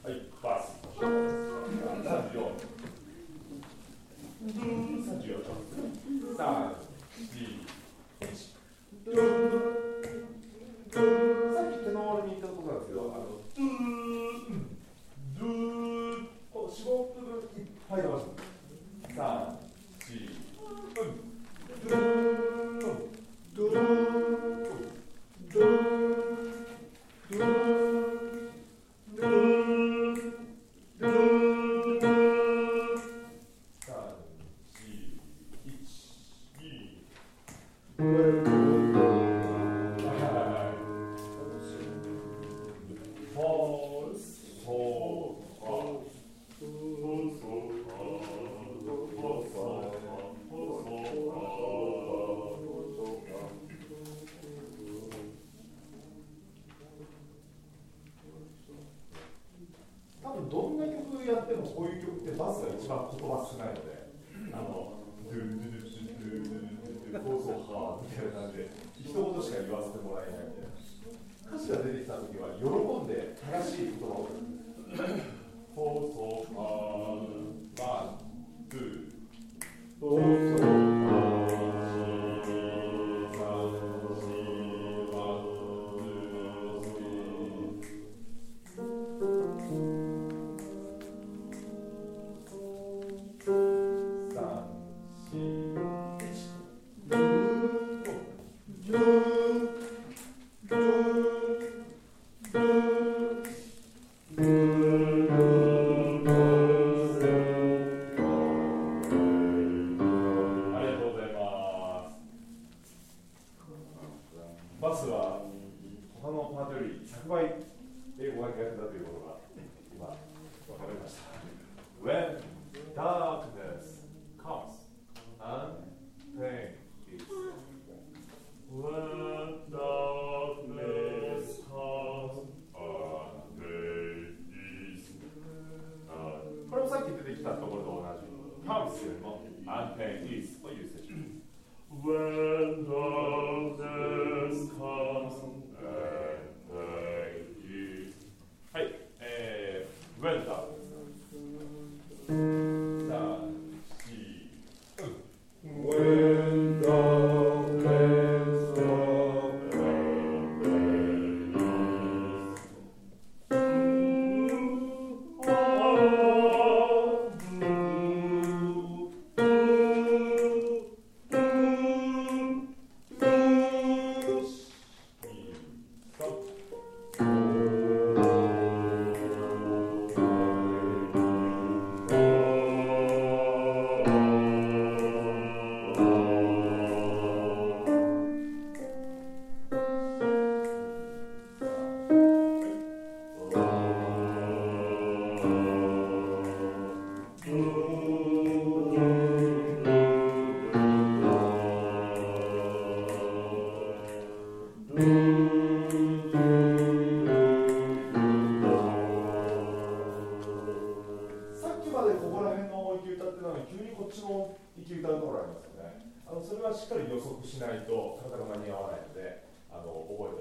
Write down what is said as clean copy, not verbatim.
はい、バース。34。34。3、2、1。さっきテノールに言ったところなんですけど、ドゥー、この4、5分いっぱい出ます。3、4、ドゥー、ドゥー、ドゥー、ドゥー、ドゥ多分どんな曲やってもこういう曲ってバスが一番言葉少ないので、ドゥルドゥルドゥルドゥルドゥルコーソーハーみたいな感じで一言しか言わせてもらえないみたいな。歌詞が出てきたときは喜んで正しい言葉をコーソーハーワン、ツーコーソーバスは他のパートより100倍英語が苦手だということが今分かりました。When darkness comes and pain is When darkness comes and pain is これもさっき出てきたところと同じ comes よりも and pain is というセッション。When darkness comes and pain is はい、When darkness When darkness comes and painさっきまでここら辺の息歌ってたのに急にこっちの息歌うところありますよね。それはしっかり予測しないと体が間に合わないので覚えて